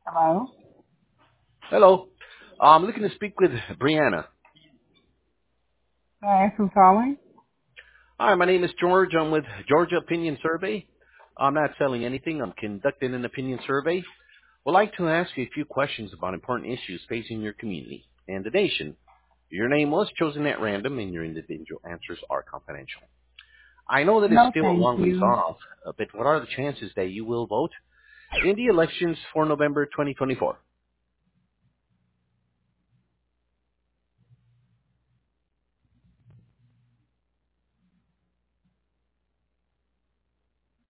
Hello. Hello. I'm looking to speak with Brianna. May I ask who's calling? Hi, my name is George. I'm with Georgia Opinion Survey. I'm not selling anything. I'm conducting an opinion survey. Would like to ask you a few questions about important issues facing your community and the nation. Your name was chosen at random and your individual answers are confidential. I know that it's No, still a thank long ways you. off, but what are the chances that you will vote in the elections for November 2024?